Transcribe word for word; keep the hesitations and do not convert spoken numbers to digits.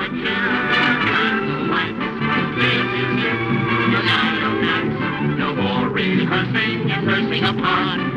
the German lights. This is it, the night of nights. No more rehearsing and rehearsing apart.